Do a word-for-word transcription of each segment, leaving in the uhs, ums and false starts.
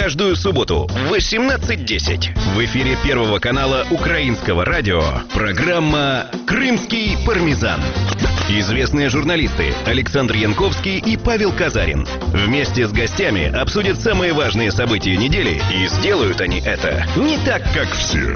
Каждую субботу в восемнадцать десять в эфире Первого канала Украинского радио программа «Крымский пармезан». Известные журналисты Александр Янковский и Павел Казарин вместе с гостями обсудят самые важные события недели, и сделают они это не так, как все.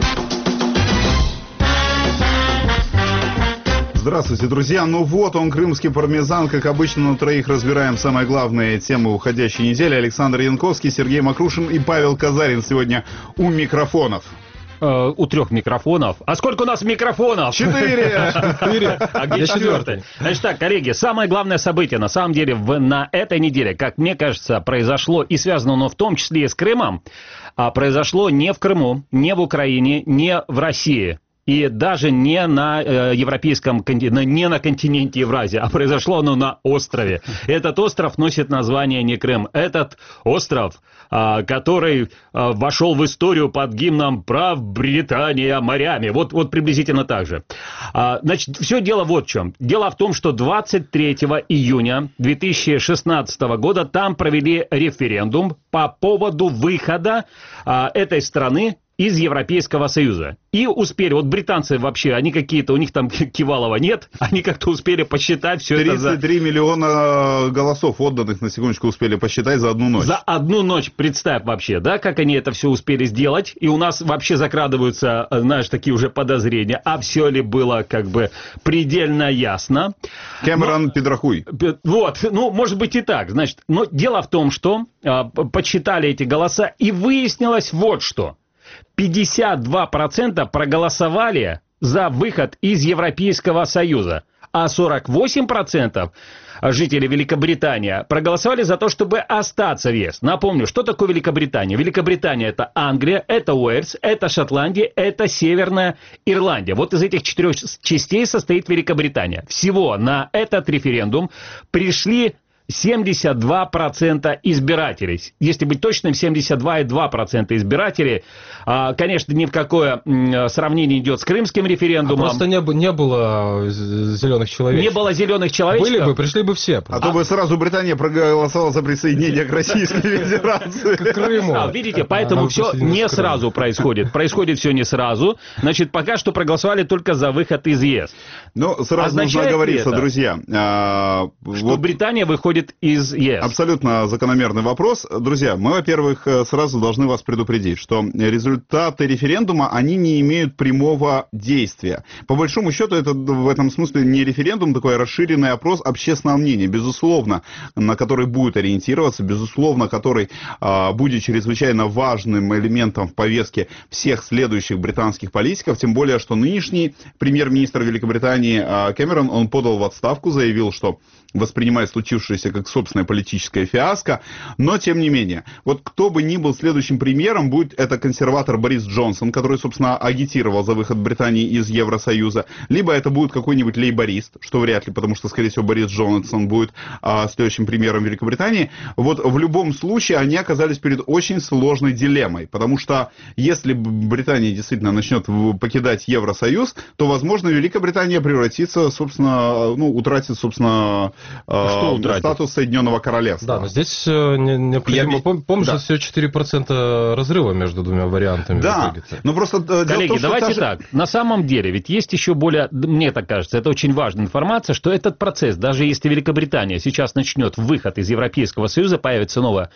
Здравствуйте, друзья. Ну вот он, крымский пармезан. Как обычно, на троих разбираем самые главные темы уходящей недели. Александр Янковский, Сергей Макрушин и Павел Казарин сегодня у микрофонов. Uh, у трех микрофонов. А сколько у нас микрофонов? Четыре! Четыре. А где четвертый? Значит так, коллеги, самое главное событие, на самом деле, в, на этой неделе, как мне кажется, произошло, и связано оно в том числе и с Крымом, а произошло не в Крыму, не в Украине, не в России. И даже не на э, европейском континенте, не на континенте Евразии, а произошло оно на острове. Этот остров носит название не Крым. Этот остров, э, который э, вошел в историю под гимном «Прав Британия морями». Вот, вот приблизительно так же. А, значит, все дело вот в чем. Дело в том, что двадцать третьего июня две тысячи шестнадцатого года там провели референдум по поводу выхода э, этой страны из Европейского Союза. И успели, вот британцы вообще, они какие-то, у них там Кивалова нет, они как-то успели посчитать все это за... тридцать три миллиона голосов отданных, на секундочку, успели посчитать за одну ночь. За одну ночь, представь вообще, да, как они это все успели сделать. И у нас вообще закрадываются, знаешь, такие уже подозрения, а все ли было как бы предельно ясно. Кэмерон, но... пидрахуй. Вот, ну, может быть и так, значит, но дело в том, что а, подсчитали эти голоса, и выяснилось вот что. пятьдесят два процента проголосовали за выход из Европейского Союза, а сорок восемь процентов жителей Великобритании проголосовали за то, чтобы остаться в ЕС. Напомню, что такое Великобритания? Великобритания – это Англия, это Уэльс, это Шотландия, это Северная Ирландия. Вот из этих четырех частей состоит Великобритания. Всего на этот референдум пришли семьдесят два процента избирателей. Если быть точным, семьдесят два и два десятых процента избирателей. Конечно, ни в какое сравнение идет с крымским референдумом. А просто не, не было зеленых человечков. Не было зеленых человечков. Были бы, пришли бы все. А, а то бы сразу Британия проголосовала за присоединение к Российской Федерации. К Крыму. А, видите, поэтому все не сразу происходит. Происходит все не сразу. Значит, пока что проголосовали только за выход из ЕС. Ну, сразу нужно оговориться, друзья. Что Британия выходит из ЕС. Абсолютно закономерный вопрос. Друзья, мы, во-первых, сразу должны вас предупредить, что результаты референдума, они не имеют прямого действия. По большому счету, это в этом смысле не референдум, такой расширенный опрос общественного мнения, безусловно, на который будет ориентироваться, безусловно, который а, будет чрезвычайно важным элементом в повестке всех следующих британских политиков, тем более, что нынешний премьер-министр Великобритании а, Кэмерон, он подал в отставку, заявил, что воспринимает случившееся как собственная политическая фиаско, но тем не менее, вот кто бы ни был следующим премьером, будет это консерватор Борис Джонсон, который, собственно, агитировал за выход Британии из Евросоюза, либо это будет какой-нибудь лейборист, что вряд ли, потому что, скорее всего, Борис Джонсон будет а, следующим премьером Великобритании. Вот в любом случае они оказались перед очень сложной дилеммой, потому что если Британия действительно начнет покидать Евросоюз, то, возможно, Великобритания превратится, собственно, ну, утратит, собственно, Что статус Соединенного Королевства. Да, но здесь необходимо... Я... Помнишь, да. всего четыре процента разрыва между двумя вариантами. Да, но просто... Коллеги, том, давайте же... так. На самом деле, ведь есть еще более... Мне так кажется, это очень важная информация, что этот процесс, даже если Великобритания сейчас начнет выход из Европейского Союза, появится новая...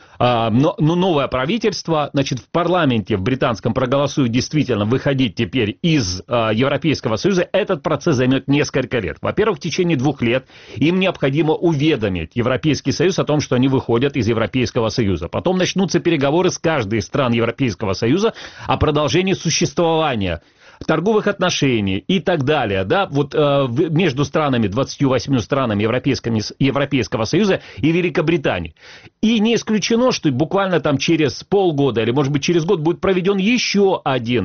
Но, но новое правительство, значит, в парламенте в британском проголосуют действительно выходить теперь из а, Европейского Союза, этот процесс займет несколько лет. Во-первых, в течение двух лет им необходимо уведомить Европейский Союз о том, что они выходят из Европейского Союза. Потом начнутся переговоры с каждой из стран Европейского Союза о продолжении существования торговых отношений и так далее, да, вот э, между странами, двадцатью восьмью странами Европейского Союза и Великобритании. И не исключено, что буквально там через полгода или, может быть, через год будет проведен еще один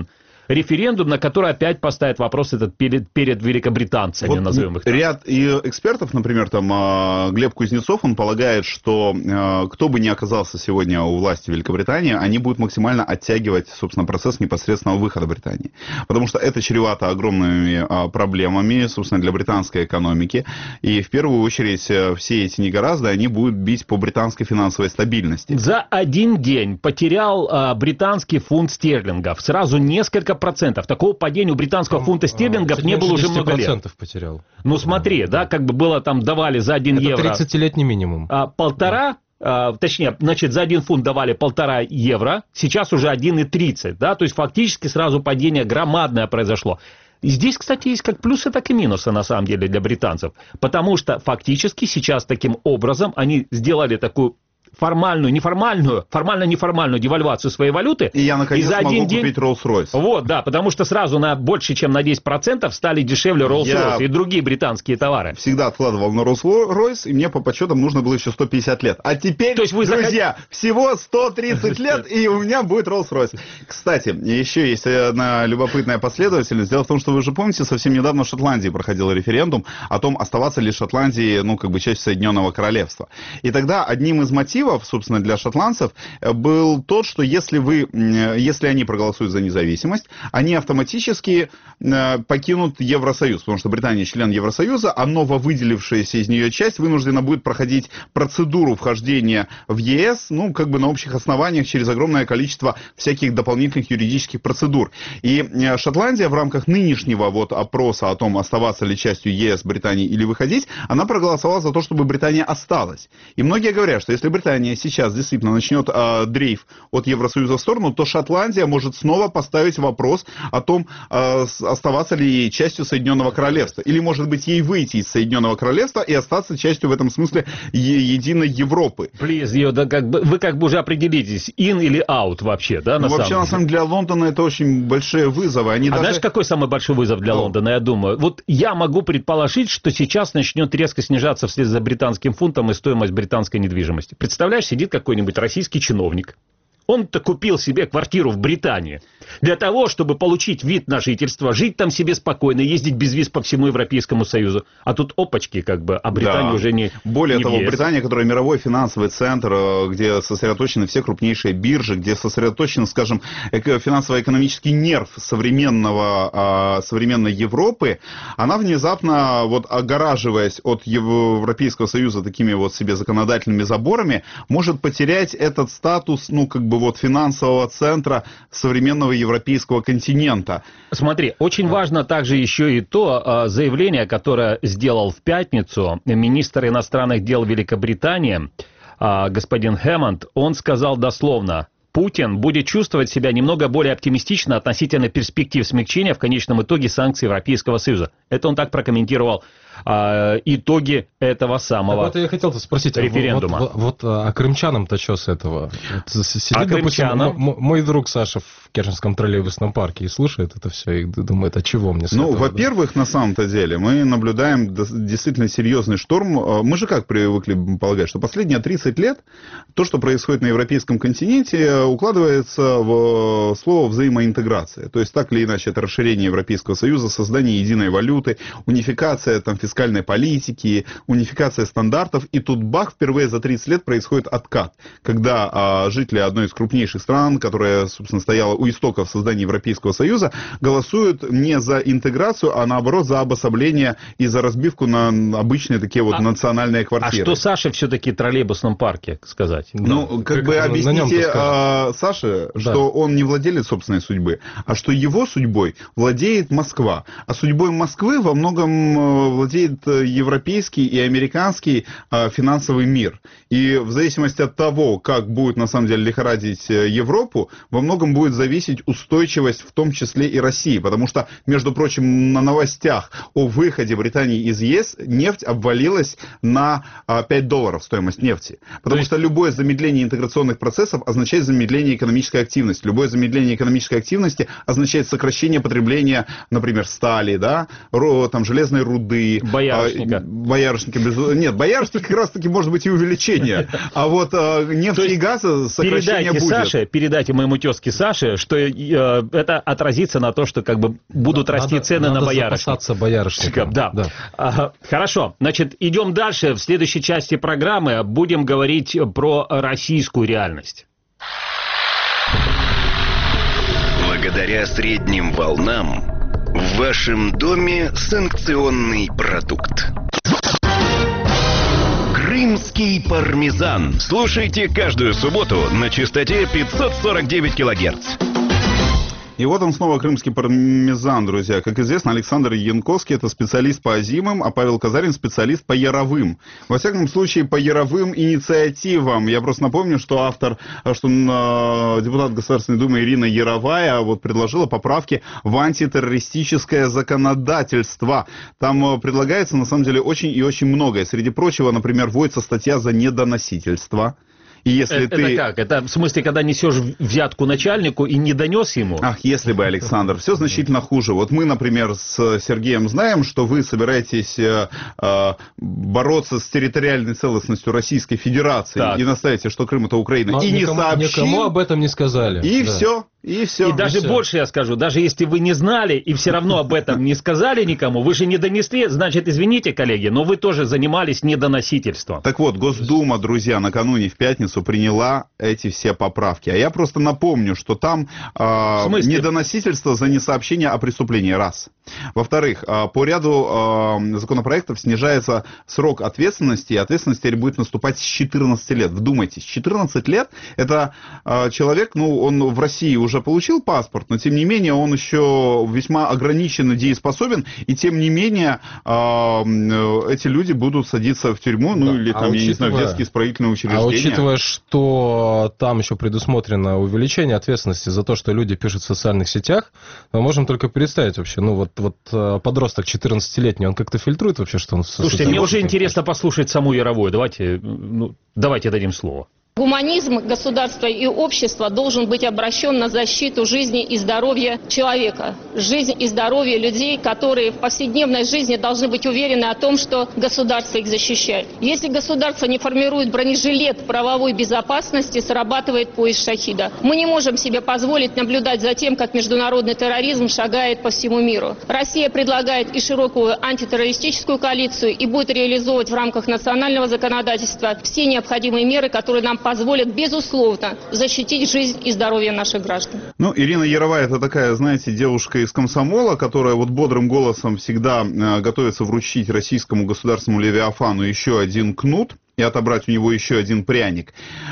референдум, на который опять поставят вопрос этот перед, перед великобританцами, вот назовем их так. Ряд и экспертов, например, там Глеб Кузнецов, он полагает, что кто бы ни оказался сегодня у власти Великобритании, они будут максимально оттягивать, собственно, процесс непосредственного выхода Британии. Потому что это чревато огромными проблемами, собственно, для британской экономики. И в первую очередь все эти негоразды, они будут бить по британской финансовой стабильности. За один день потерял а, британский фунт стерлингов. Сразу несколько процентов. Такого падения у британского фунта стерлингов не было уже много лет. Потерял. Ну смотри, да, как бы было там, давали за один это евро... тридцатилетний минимум. А, полтора... Uh, точнее, значит, за один фунт давали полтора евро, сейчас уже один и тридцать, да, то есть фактически сразу падение громадное произошло. И здесь, кстати, есть как плюсы, так и минусы, на самом деле, для британцев, потому что фактически сейчас таким образом они сделали такую формальную, неформальную, формально-неформальную девальвацию своей валюты. И я, наконец, и за могу один день... купить Rolls-Royce. Вот, да, потому что сразу на больше, чем на десять процентов стали дешевле Rolls-Royce я... и другие британские товары. Всегда откладывал на Rolls-Royce, и мне по подсчетам нужно было еще сто пятьдесят лет. А теперь, То есть вы друзья, захот... всего сто тридцать лет, и у меня будет Rolls-Royce. Кстати, еще есть одна любопытная последовательность. Дело в том, что вы же помните, совсем недавно в Шотландии проходил референдум о том, оставаться ли Шотландии, ну, как бы, частью Соединенного Королевства. И тогда одним из мотивов, собственно, для шотландцев был тот, что если вы, если они проголосуют за независимость, они автоматически покинут Евросоюз, потому что Британия член Евросоюза, а нововыделившаяся из нее часть вынуждена будет проходить процедуру вхождения в ЕС, ну, как бы на общих основаниях, через огромное количество всяких дополнительных юридических процедур. И Шотландия в рамках нынешнего вот опроса о том, оставаться ли частью ЕС Британии или выходить, она проголосовала за то, чтобы Британия осталась. И многие говорят, что если Британия сейчас действительно начнет э, дрейф от Евросоюза в сторону, то Шотландия может снова поставить вопрос о том, э, оставаться ли ей частью Соединенного Королевства. Или, может быть, ей выйти из Соединенного Королевства и остаться частью в этом смысле е- единой Европы. Плиз, да, как бы, вы как бы уже определитесь, in или out вообще, да, на ну, вообще, самом на самом деле, для Лондона это очень большие вызовы. Они а даже... знаешь, какой самый большой вызов для ну... Лондона, я думаю? Вот я могу предположить, что сейчас начнет резко снижаться вслед за британским фунтом и стоимость британской недвижимости. Представляешь, сидит какой-нибудь российский чиновник. Он-то купил себе квартиру в Британии для того, чтобы получить вид на жительство, жить там себе спокойно, ездить без виз по всему Европейскому Союзу. А тут опачки, как бы, а Британия да. уже не... Более не того, Британия, которая мировой финансовый центр, где сосредоточены все крупнейшие биржи, где сосредоточен, скажем, финансово-экономический нерв современного, современной Европы, она внезапно, вот огораживаясь от Европейского Союза такими вот себе законодательными заборами, может потерять этот статус, ну, как бы, вот финансового центра современного европейского континента. Смотри, очень важно также еще и то заявление, которое сделал в пятницу министр иностранных дел Великобритании, господин Хэммонд. Он сказал дословно: Путин будет чувствовать себя немного более оптимистично относительно перспектив смягчения в конечном итоге санкций Европейского Союза. Это он так прокомментировал а, итоги этого самого так вот я хотел спросить, референдума. Вот, вот, вот а крымчанам-то что с этого? Вот, сидит, а допустим, крымчанам? мой друг Саша в Керченском троллейбусном парке и слушает это все и думает, а чего мне с ну, этого? Ну, во-первых, да? На самом-то деле, мы наблюдаем действительно серьезный шторм. Мы же как привыкли полагать, что последние тридцать лет то, что происходит на европейском континенте, укладывается в слово взаимоинтеграция. То есть, так или иначе, это расширение Европейского Союза, создание единой валюты, унификация там, фискальной политики, унификация стандартов. И тут бах, впервые за тридцать лет происходит откат, когда а, жители одной из крупнейших стран, которая, собственно, стояла у истоков создания Европейского Союза, голосуют не за интеграцию, а наоборот за обособление и за разбивку на обычные такие вот а, национальные квартиры. А что Саше все-таки в троллейбусном парке сказать? Ну, да. как, как бы объясните а, Саше, да. что он не владелец собственной судьбы, а что его судьбой владеет Москва. А судьбой Москвы во многом владеет европейский и американский а, финансовый мир. И в зависимости от того, как будет на самом деле лихорадить Европу, во многом будет зависеть устойчивость, в том числе и России. Потому что, между прочим, на новостях о выходе Британии из ЕС нефть обвалилась на а, пять долларов стоимость нефти. Потому есть... что любое замедление интеграционных процессов означает замедление экономической активности. Любое замедление экономической активности означает сокращение потребления, например, стали, да, там, железной руды, Боярышника. Боярышника, без... Нет, боярышник как раз-таки может быть и увеличение. А вот нефти и газа сокращение будет. Передайте Саше, передайте моему тезке Саше, что это отразится на то, что как бы будут расти цены на боярышник. Надо запасаться боярышником. Да. Хорошо, значит, идем дальше. В следующей части программы будем говорить про российскую реальность. Благодаря средним волнам в вашем доме санкционный продукт. Крымский пармезан. Слушайте каждую субботу на частоте пятьсот сорок девять килогерц. И вот он снова крымский пармезан, друзья. Как известно, Александр Янковский – это специалист по озимым, а Павел Казарин – специалист по яровым. Во всяком случае, по яровым инициативам. Я просто напомню, что автор, что депутат Государственной Думы Ирина Яровая вот предложила поправки в антитеррористическое законодательство. Там предлагается, на самом деле, очень и очень многое. Среди прочего, например, вводится статья за недоносительство. И если это, ты... это как? Это в смысле, когда несешь взятку начальнику и не донес ему? Ах, если бы, Александр, все значительно хуже. Вот мы, например, с Сергеем знаем, что вы собираетесь э, э, бороться с территориальной целостностью Российской Федерации так. и наставите, что Крым это Украина. Но и никому, не сообщим. Никому об этом не сказали. И да. все. И все. И даже все. больше я скажу, даже если вы не знали и все равно об этом не сказали никому, вы же не донесли, значит, извините, коллеги, но вы тоже занимались недоносительством. Так вот, Госдума, друзья, накануне в пятницу приняла эти все поправки. А я просто напомню, что там э, недоносительство за несообщение о преступлении, раз. Во-вторых, э, по ряду э, законопроектов снижается срок ответственности, и ответственность теперь будет наступать с четырнадцати лет. Вдумайтесь, четырнадцать лет это э, человек, ну, он в России уже получил паспорт, но тем не менее он еще весьма ограниченно дееспособен, и тем не менее э, эти люди будут садиться в тюрьму, ну, да. или там, а я учитывая, не знаю, в детские исправительные учреждения. А учитывая, что там еще предусмотрено увеличение ответственности за то, что люди пишут в социальных сетях, мы можем только представить вообще, ну, вот, вот подросток четырнадцатилетний, он как-то фильтрует вообще, что он... Слушайте, мне уже интересно послушать саму Яровую, давайте, ну, давайте дадим слово. Гуманизм государства и общества должен быть обращен на защиту жизни и здоровья человека. Жизнь и здоровье людей, которые в повседневной жизни должны быть уверены о том, что государство их защищает. Если государство не формирует бронежилет правовой безопасности, срабатывает пояс шахида. Мы не можем себе позволить наблюдать за тем, как международный терроризм шагает по всему миру. Россия предлагает и широкую антитеррористическую коалицию, и будет реализовывать в рамках национального законодательства все необходимые меры, которые нам позволят, безусловно, защитить жизнь и здоровье наших граждан. Ну, Ирина Яровая – это такая, знаете, девушка из комсомола, которая вот бодрым голосом всегда э, готовится вручить российскому государственному левиафану еще один кнут и отобрать у него еще один пряник.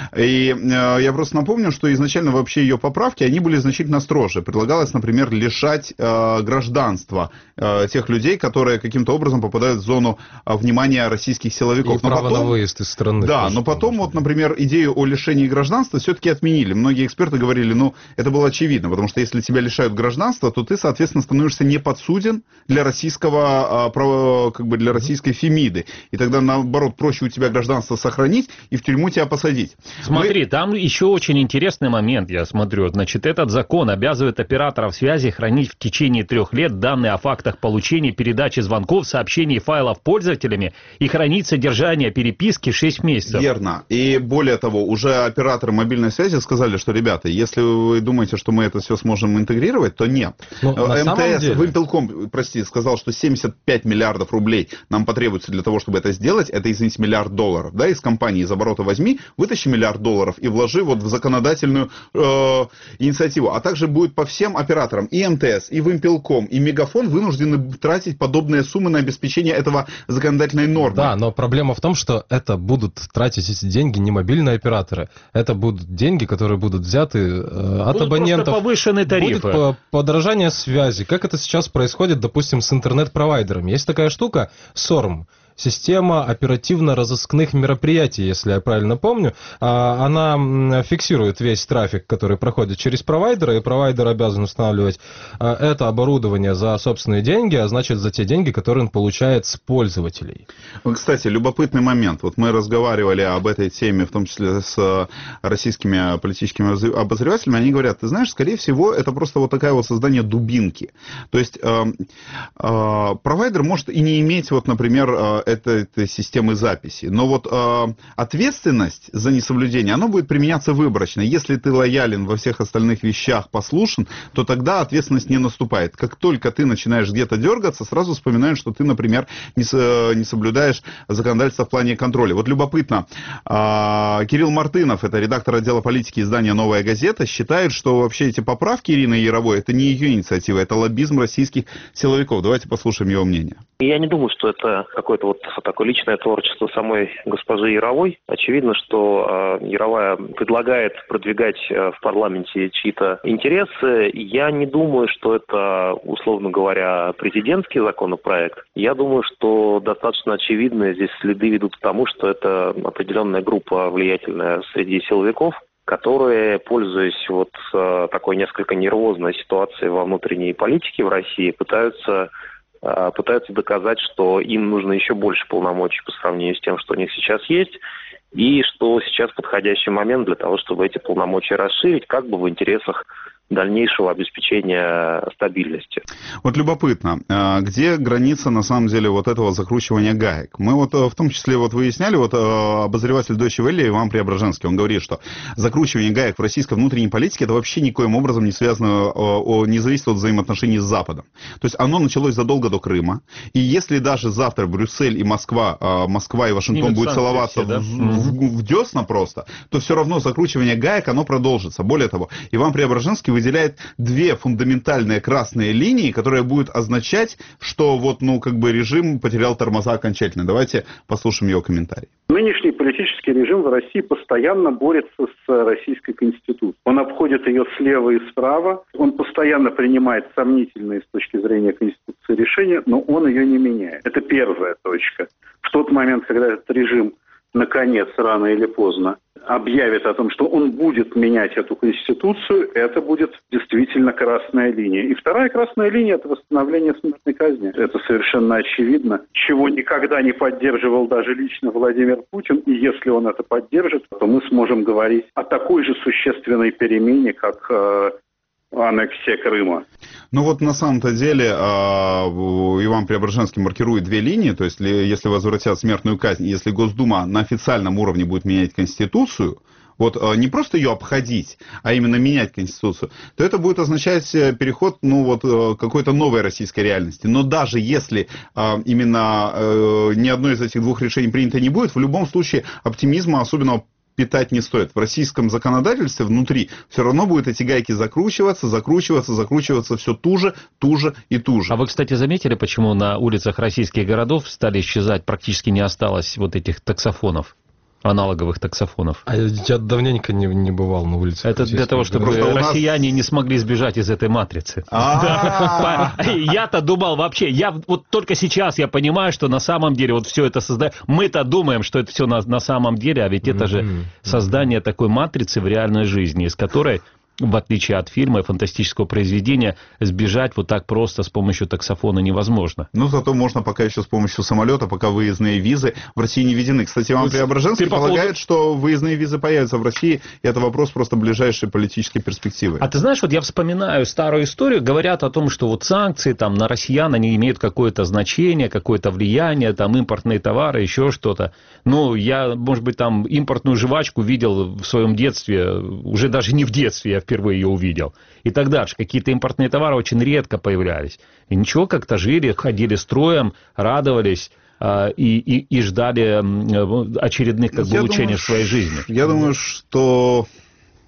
И э, я просто напомню, что изначально вообще ее поправки, они были значительно строже. Предлагалось, например, лишать э, гражданства э, тех людей, которые каким-то образом попадают в зону э, внимания российских силовиков. И право потом, на выезд из страны. Да, но потом, вот, например, идею о лишении гражданства все-таки отменили. Многие эксперты говорили, ну, это было очевидно, потому что если тебя лишают гражданства, то ты, соответственно, становишься не подсуден для российского, э, как бы для российской Фемиды. И тогда, наоборот, проще у тебя гражданство сохранить и в тюрьму тебя посадить. Смотри, Мы... там еще очень интересный момент, я смотрю. Значит, этот закон обязывает операторов связи хранить в течение трех лет данные о фактах получения, передачи звонков, сообщений, файлов пользователями и хранить содержание переписки шесть месяцев. Верно. И более того, уже операторы мобильной связи сказали, что, ребята, если вы думаете, что мы это все сможем интегрировать, то нет. Но МТС, Вимпелком, прости, сказал, что семьдесят пять миллиардов рублей нам потребуется для того, чтобы это сделать. Это, извините, миллиард долларов. Да, из компании из оборота возьми, вытащи миллиард долларов и вложи вот в законодательную э, инициативу. А также будет по всем операторам, и МТС, и Вимпелком, и Мегафон вынуждены тратить подобные суммы на обеспечение этого законодательной нормы. Да, но проблема в том, что это будут тратить эти деньги не мобильные операторы. Это будут деньги, которые будут взяты э, от будут абонентов. Просто повышены тарифы. Будет по подорожание связи. Как это сейчас происходит, допустим, с интернет-провайдерами. Есть такая штука, сорм. система оперативно-розыскных мероприятий, если я правильно помню. Она фиксирует весь трафик, который проходит через провайдера, и провайдер обязан устанавливать это оборудование за собственные деньги, а значит, за те деньги, которые он получает с пользователей. Кстати, любопытный момент. Вот мы разговаривали об этой теме, в том числе с российскими политическими обозревателями. Они говорят, ты знаешь, скорее всего, это просто вот такая вот создание дубинки. То есть э, э, провайдер может и не иметь, вот, например, э, этой, этой системы записи, но вот э, ответственность за несоблюдение, она будет применяться выборочно. Если ты лоялен во всех остальных вещах, послушен, то тогда ответственность не наступает. Как только ты начинаешь где-то дергаться, сразу вспоминают, что ты, например, не, с, не соблюдаешь законодательство в плане контроля. Вот любопытно, э, Кирилл Мартынов, это редактор отдела политики издания «Новая газета», считает, что вообще эти поправки Ирины Яровой, это не ее инициатива, это лоббизм российских силовиков. Давайте послушаем его мнение. Я не думаю, что это какое-то вот такое личное творчество самой госпожи Яровой. Очевидно, что э, Яровая предлагает продвигать э, в парламенте чьи-то интересы. Я не думаю, что это, условно говоря, президентский законопроект. Я думаю, что достаточно очевидно здесь следы ведут к тому, что это определенная группа влиятельная среди силовиков, которые, пользуясь вот э, такой несколько нервозной ситуацией во внутренней политике в России, пытаются, э, пытаются доказать, что им нужно еще больше полномочий по сравнению с тем, что у них сейчас есть, и что сейчас подходящий момент для того, чтобы эти полномочия расширить, как бы в интересах дальнейшего обеспечения стабильности. Вот любопытно, где граница, на самом деле, вот этого закручивания гаек? Мы вот в том числе вот выясняли, вот обозреватель Deutsche Welle Иван Преображенский, он говорит, что закручивание гаек в российской внутренней политике это вообще никоим образом не связано, не зависит от взаимоотношений с Западом. То есть оно началось задолго до Крыма, и если даже завтра Брюссель и Москва, Москва и Вашингтон будут целоваться все, да? в, в, в десна просто, то все равно закручивание гаек, оно продолжится. Более того, Иван Преображенский выделяет две фундаментальные красные линии, которые будут означать, что вот, ну, как бы режим потерял тормоза окончательно. Давайте послушаем его комментарий. Нынешний политический режим в России постоянно борется с Российской Конституцией. Он обходит ее слева и справа, он постоянно принимает сомнительные с точки зрения Конституции решения, но он ее не меняет. Это первая точка. В тот момент, когда этот режим, наконец, рано или поздно, объявит о том, что он будет менять эту Конституцию, это будет действительно красная линия. И вторая красная линия – это восстановление смертной казни. Это совершенно очевидно, чего никогда не поддерживал даже лично Владимир Путин. И если он это поддержит, то мы сможем говорить о такой же существенной перемене, как э, аннексия Крыма. Ну вот на самом-то деле Иван Преображенский маркирует две линии, то есть если возвратят смертную казнь, если Госдума на официальном уровне будет менять Конституцию, вот не просто ее обходить, а именно менять Конституцию, то это будет означать переход, ну вот, какой-то новой российской реальности. Но даже если именно ни одно из этих двух решений принято не будет, в любом случае оптимизма особенного питать не стоит. В российском законодательстве внутри все равно будут эти гайки закручиваться, закручиваться, закручиваться все туже, туже и туже. А вы, кстати, заметили, почему на улицах российских городов стали исчезать, практически не осталось вот этих таксофонов? Аналоговых таксофонов. А я давненько не, не бывал на улице. Это для того, чтобы Просто россияне нас... не смогли сбежать из этой матрицы. Я-то думал вообще, я вот только сейчас я понимаю, что на самом деле вот все это создает. Мы-то думаем, что это все на, на самом деле, а ведь это же создание такой матрицы в реальной жизни, из которой, в отличие от фильма и фантастического произведения, сбежать вот так просто с помощью таксофона невозможно. Ну, зато можно пока еще с помощью самолета, пока выездные визы в России не введены. Кстати, Иван Преображенский полагает, что выездные визы появятся в России, и это вопрос просто ближайшей политической перспективы. А ты знаешь, вот я вспоминаю старую историю, говорят о том, что вот санкции там на россиян, они имеют какое-то значение, какое-то влияние, там импортные товары, еще что-то. Ну, я, может быть, там импортную жвачку видел в своем детстве, уже даже не в детстве, я впервые ее увидел. И так дальше. Какие-то импортные товары очень редко появлялись. И ничего, как-то жили, ходили строем, радовались э, и, и, и ждали э, очередных как бы, улучшений в своей жизни. Я думаю, что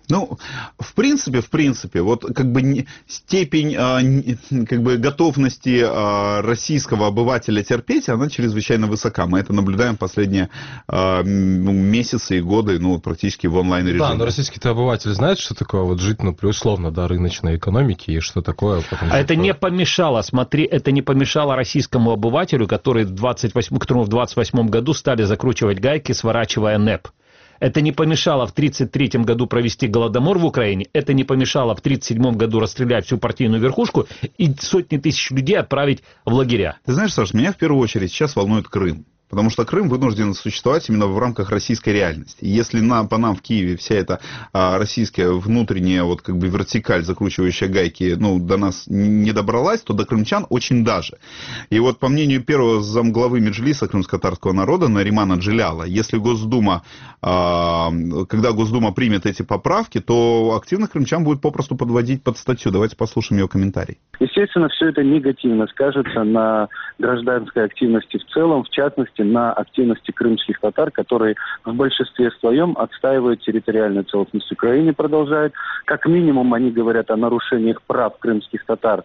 Ну, в принципе, в принципе, вот как бы не, степень а, не, как бы готовности а, российского обывателя терпеть, она чрезвычайно высока. Мы это наблюдаем последние а, месяцы и годы, ну, практически в онлайн-режиме. Да, но российский-то обыватель знает, что такое вот жить, ну, условно, да, рыночной экономики и что такое. Потом а это такое... не помешало, смотри, это не помешало российскому обывателю, который в двадцать восьмом, которому в двадцать восьмом году стали закручивать гайки, сворачивая НЭП. Это не помешало в тридцать третьем году провести голодомор в Украине, это не помешало в тридцать седьмом году расстрелять всю партийную верхушку и сотни тысяч людей отправить в лагеря. Ты знаешь, Саш, меня в первую очередь сейчас волнует Крым. Потому что Крым вынужден существовать именно в рамках российской реальности. Если нам, по нам в Киеве вся эта а, российская внутренняя вот как бы вертикаль, закручивающая гайки, ну, до нас не добралась, то до крымчан очень даже. И вот по мнению первого замглавы Меджлиса крымско-татарского народа Наримана Джиляла, если Госдума, а, когда Госдума примет эти поправки, то активных крымчан будет попросту подводить под статью. Давайте послушаем ее комментарий. Естественно, все это негативно скажется на гражданской активности в целом, в частности, на активности крымских татар, которые в большинстве своем отстаивают территориальную целостность Украины, продолжают. Как минимум, они говорят о нарушениях прав крымских татар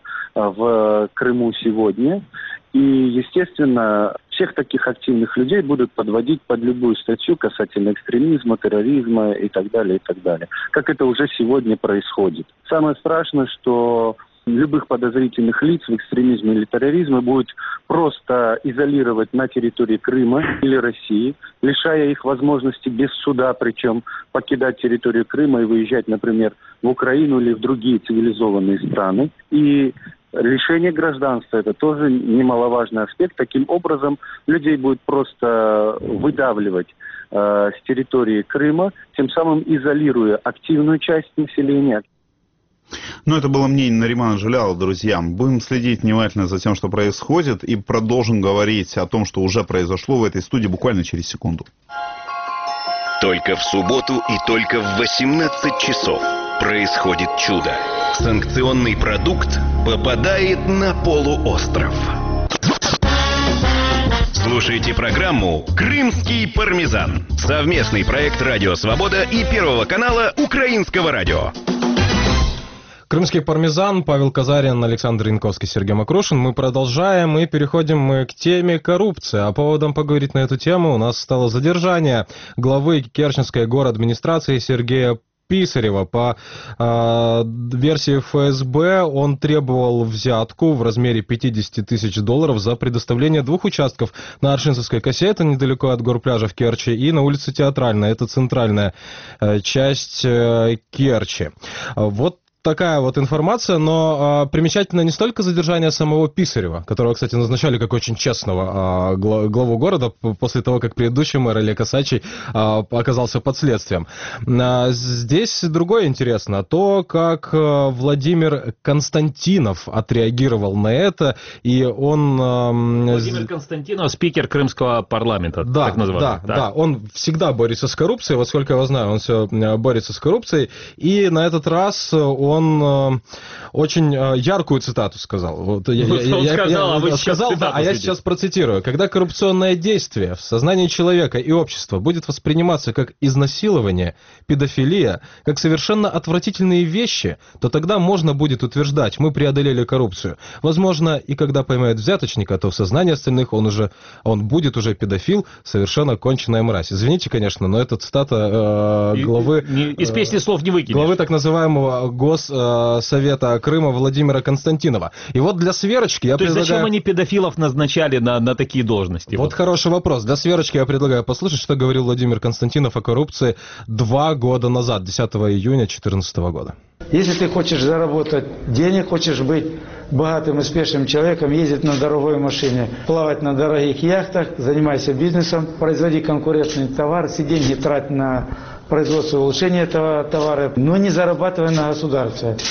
в Крыму сегодня. И, естественно, всех таких активных людей будут подводить под любую статью касательно экстремизма, терроризма и так далее, и так далее. Как это уже сегодня происходит. Самое страшное, что любых подозрительных лиц в экстремизме или терроризме будет просто изолировать на территории Крыма или России, лишая их возможности без суда, причем покидать территорию Крыма и выезжать, например, в Украину или в другие цивилизованные страны. И лишение гражданства – это тоже немаловажный аспект. Таким образом, людей будет просто выдавливать э, с территории Крыма, тем самым изолируя активную часть населения. Ну, это было мнение Наримана Джиляла, друзья. Будем следить внимательно за тем, что происходит, и продолжим говорить о том, что уже произошло в этой студии буквально через секунду. Только в субботу и только в восемнадцать часов происходит чудо. Санкционный продукт попадает на полуостров. Слушайте программу «Крымский пармезан». Совместный проект «Радио Свобода» и Первого канала Украинского радио. Крымский пармезан, Павел Казарин, Александр Янковский, Сергей Макрушин. Мы продолжаем и переходим мы к теме коррупции. А поводом поговорить на эту тему у нас стало задержание главы Керченской городадминистрации Сергея Писарева. По э, версии эф эс бэ он требовал взятку в размере пятьдесят тысяч долларов за предоставление двух участков на Аршинской косе, это недалеко от горпляжа в Керчи, и на улице Театральная, это центральная э, часть э, Керчи. Вот такая вот информация, но а, примечательно не столько задержание самого Писарева, которого, кстати, назначали как очень честного а, главу города после того, как предыдущий мэр Олег Осадчий а, оказался под следствием. А, здесь другое интересно, то, как а, Владимир Константинов отреагировал на это, и он... А, Владимир Константинов, спикер Крымского парламента, да, так называемый. Да, да, да, он всегда борется с коррупцией, вот сколько я его знаю, он все борется с коррупцией, и на этот раз он Он э, очень э, яркую цитату сказал. Вот, я, ну, я, он я, сказал, я, а вы я сейчас сказал, да, а я следите. сейчас процитирую. Когда коррупционное действие в сознании человека и общества будет восприниматься как изнасилование, педофилия, как совершенно отвратительные вещи, то тогда можно будет утверждать, мы преодолели коррупцию. Возможно, и когда поймают взяточника, то в сознании остальных он уже, он будет уже педофил, совершенно конченая мразь. Извините, конечно, но это цитата э, главы... И, не, из песни слов не выкинешь. Главы так называемого Госсовета Крыма Владимира Константинова. И вот для сверочки я То предлагаю... есть зачем они педофилов назначали на, на такие должности? Вот, вот хороший вопрос. Для сверочки я предлагаю послушать, что говорил Владимир Константинов о коррупции два года назад, десятого июня две тысячи четырнадцатого года. Если ты хочешь заработать денег, хочешь быть богатым, успешным человеком, ездить на дорогой машине, плавать на дорогих яхтах, занимайся бизнесом, производи конкурентный товар, все деньги трать на производство и улучшение этого товара, но не зарабатывай на государстве.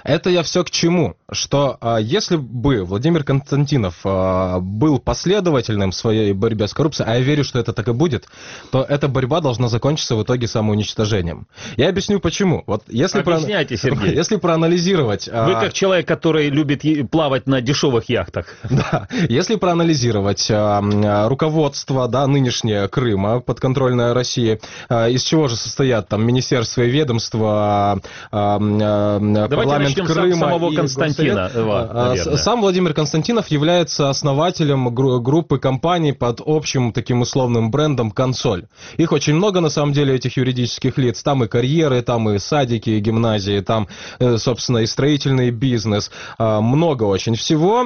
Это я все к чему? Что а, если бы Владимир Константинов а, был последовательным в своей борьбе с коррупцией, а я верю, что это так и будет, то эта борьба должна закончиться в итоге самоуничтожением. Я объясню почему. Вот если Объясняйте, про... Сергей. Если проанализировать... Вы как человек, который любит плавать на дешевых яхтах. Да. Если проанализировать а, руководство, да, нынешнее Крыма, подконтрольное России, а, из чего же состоят там министерства и ведомства, а, а, парламент Крыма самого и Константина. Горсовет. Сам Владимир Константинов является основателем группы компаний под общим таким условным брендом «Консоль». Их очень много, на самом деле, этих юридических лиц. Там и карьеры, там и садики, и гимназии, там, собственно, и строительный бизнес. Много очень всего.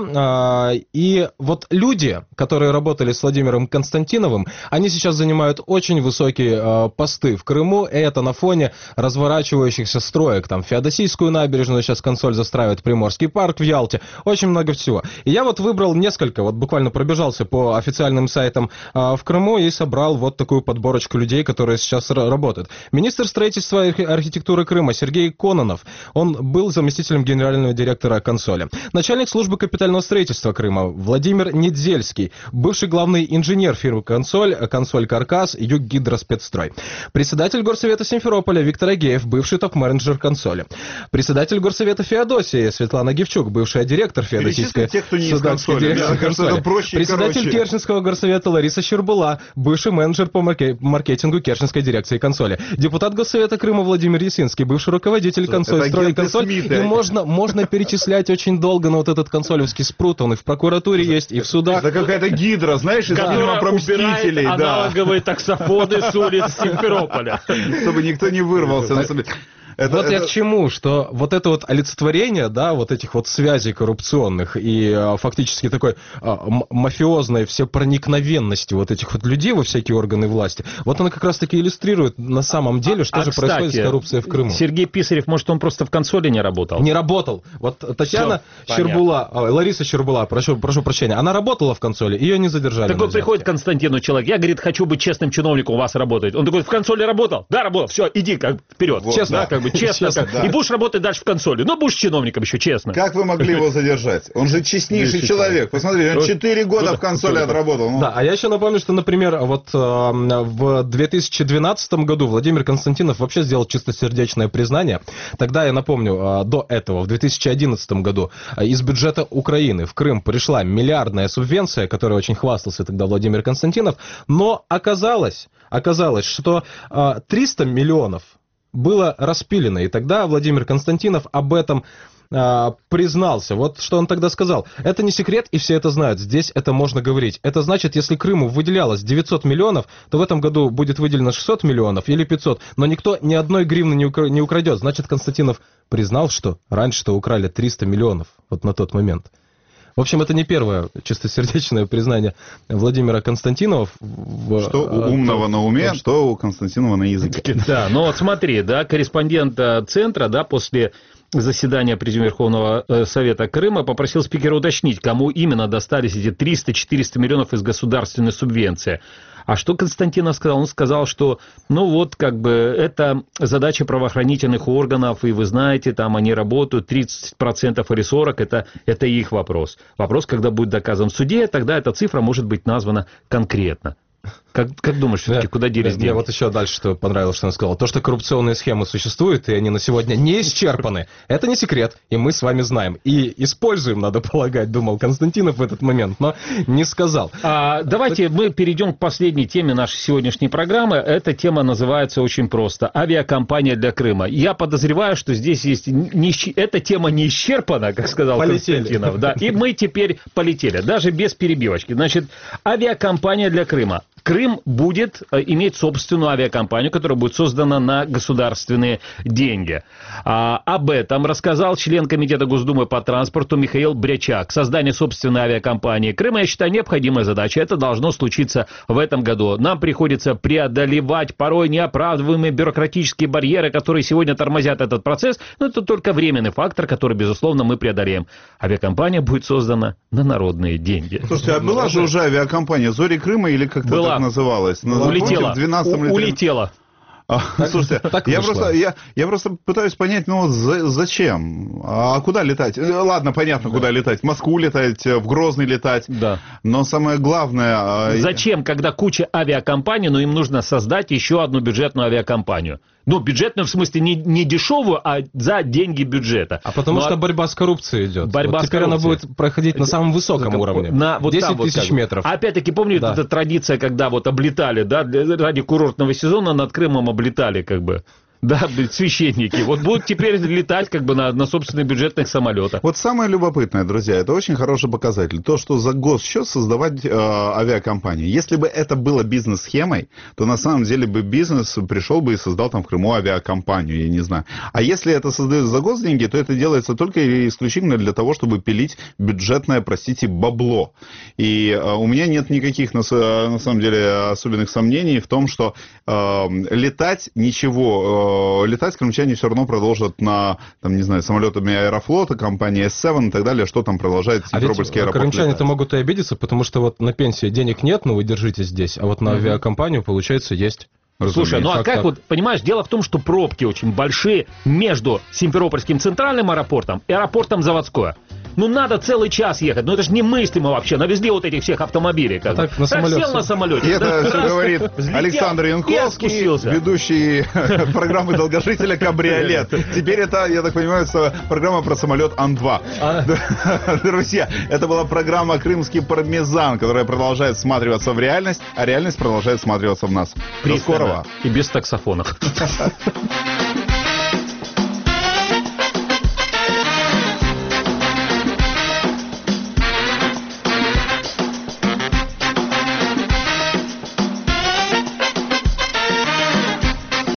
И вот люди, которые работали с Владимиром Константиновым, они сейчас занимают очень высокие посты в Крыму, и это на фоне разворачивающихся строек. Там Феодосийскую набережную сейчас «Консоль» застраивает, Приморский парк в Ялте, очень много всего. И я вот выбрал несколько, вот буквально пробежался по официальным сайтам а, в Крыму и собрал вот такую подборочку людей, которые сейчас работают. Министр строительства и архитектуры Крыма Сергей Кононов, он был заместителем генерального директора «Консоли». Начальник службы капитального строительства Крыма Владимир Недзельский, бывший главный инженер фирмы «Консоль», «Консоль Каркас», «Юггидроспецстрой». Председатель горсовета Симферополя Виктор Агеев, бывший топ-менеджер «Консоли». Председатель горсовета Феодосии Светлана Гевчук, бывшая директор Феодосийской судакской дирекции «Консоли». Председатель Керченского горсовета Лариса Щербула, бывший менеджер по марке... маркетингу Керченской дирекции «Консоли». Депутат Госсовета Крыма Владимир Ясинский, бывший руководитель «Консоль», «Строй» и «Консоль». И можно, можно перечислять очень долго, но вот этот консолевский спрут, он и в прокуратуре есть, и в судах. Это какая-то гидра, знаешь, из фильма про Мстителей. Да. Аналоговые таксофоны с улиц Симферополя. Чтобы никто не вырвался на самом деле. Это, вот это... я к чему, что вот это вот олицетворение, да, вот этих вот связей коррупционных и а, фактически такой а, мафиозной всепроникновенности вот этих вот людей во всякие органы власти, вот она как раз-таки иллюстрирует на самом деле, что а, же кстати, происходит с коррупцией в Крыму. Сергей Писарев, может, он просто в «Консоли» не работал? Не работал. Вот Татьяна Все, Щербула, а, Лариса Щербула, прошу, прошу прощения, она работала в «Консоли», ее не задержали. Так вот приходит к Константину человек, я, говорит, хочу быть честным чиновником, у вас работать. Он такой, в «Консоли» работал? Да, работал, все, иди как вперед. Вот, честно, да, как бы честно. честно как. Да. И будешь работать дальше в «Консоли». Но будешь чиновником еще, честно. Как вы могли его задержать? Он же честнейший человек. Посмотрите, он четыре года в «Консоли» отработал. Ну. Да, а я еще напомню, что, например, вот э, в две тысячи двенадцатом году Владимир Константинов вообще сделал чистосердечное признание. Тогда, я напомню, э, до этого, в две тысячи одиннадцатом году, э, из бюджета Украины в Крым пришла миллиардная субвенция, которой очень хвастался тогда Владимир Константинов, но оказалось, оказалось, что э, триста миллионов было распилено, и тогда Владимир Константинов об этом а, признался. Вот что он тогда сказал. Это не секрет, и все это знают. Здесь это можно говорить. Это значит, если Крыму выделялось девятьсот миллионов, то в этом году будет выделено шестьсот миллионов или пятьсот, но никто ни одной гривны не, укра- не украдет. Значит, Константинов признал, что раньше-то украли триста миллионов, вот на тот момент. В общем, это не первое чистосердечное признание Владимира Константинова. В, что у умного на уме, что, что у Константинова на языке. Да, но вот смотри, да, корреспондент центра, да, после заседания Президиума Верховного Совета Крыма попросил спикера уточнить, кому именно достались эти триста-четыреста миллионов из государственной субвенции. А что Константинов сказал? Он сказал, что, ну вот, как бы, это задача правоохранительных органов, и вы знаете, там они работают, тридцать процентов или сорок процентов, это, это их вопрос. Вопрос, когда будет доказан в суде, тогда эта цифра может быть названа конкретно. Как, как думаешь, все-таки, да, куда делись деньги? Мне вот еще дальше что понравилось, что он сказал. То, что коррупционные схемы существуют, и они на сегодня не исчерпаны, это не секрет, и мы с вами знаем. И используем, надо полагать, думал Константинов в этот момент, но не сказал. А, давайте мы перейдем к последней теме нашей сегодняшней программы. Эта тема называется очень просто. Авиакомпания для Крыма. Я подозреваю, что здесь есть... Не, эта тема не исчерпана, как сказал полетели. Константинов. Да, и мы теперь полетели, даже без перебивочки. Значит, авиакомпания для Крыма. Крым будет иметь собственную авиакомпанию, которая будет создана на государственные деньги. А, об этом рассказал член Комитета Госдумы по транспорту Михаил Брячак. Создание собственной авиакомпании Крыма, я считаю, необходимая задача. Это должно случиться в этом году. Нам приходится преодолевать порой неоправдываемые бюрократические барьеры, которые сегодня тормозят этот процесс. Но это только временный фактор, который, безусловно, мы преодолеем. Авиакомпания будет создана на народные деньги. Слушайте, а была же уже авиакомпания «Зори Крыма» или как-то была. так называлась? Улетела. В двенадцатом У- улетела. А, слушайте, так я, просто, я, я просто пытаюсь понять, ну за, зачем? А куда летать? Ладно, понятно, да. Куда летать. В Москву летать, в Грозный летать. Да. Но самое главное... Зачем, когда куча авиакомпаний, но им нужно создать еще одну бюджетную авиакомпанию? Ну, бюджетную в смысле не, не дешевую, а за деньги бюджета. А потому но, что борьба с коррупцией идет. Борьба вот с теперь коррупцией. Она будет проходить на самом высоком на, уровне. На вот десять тысяч вот метров. Опять-таки, помните, да. Эта традиция, когда вот облетали, да, ради курортного сезона над Крымом облетали, как бы. Да, священники. Вот будут теперь летать как бы на, на собственных бюджетных самолетах. Вот самое любопытное, друзья, это очень хороший показатель. То, что за госсчет создавать э, авиакомпании. Если бы это было бизнес-схемой, то на самом деле бы бизнес пришел бы и создал там в Крыму авиакомпанию, я не знаю. А если это создается за госденьги, то это делается только и исключительно для того, чтобы пилить бюджетное, простите, бабло. И э, у меня нет никаких, на, на самом деле, особенных сомнений в том, что э, летать ничего... Летать крымчане все равно продолжат на, там, не знаю, самолетами Аэрофлота, компании эс семь и так далее, что там продолжает Симферопольский а аэропорт. Крымчане-то могут и обидеться, потому что вот на пенсии денег нет, но вы держитесь здесь, а вот на угу. авиакомпанию, получается, есть. Разумеется. Слушай, ну а как, как вот, понимаешь, дело в том, что пробки очень большие между Симферопольским центральным аэропортом и аэропортом Заводское. Ну, надо целый час ехать. Ну, это же немыслимо вообще. Навезли вот этих всех автомобилей. Как так, на самолет сел все. на самолете. И это все говорит Александр Янковский, ведущий программы долгожителя «Кабриолет». Теперь это, я так понимаю, программа про самолет Ан два. Друзья, это была программа «Крымский пармезан», которая продолжает всматриваться в реальность, а реальность продолжает всматриваться в нас. До скорого. И без таксофонов.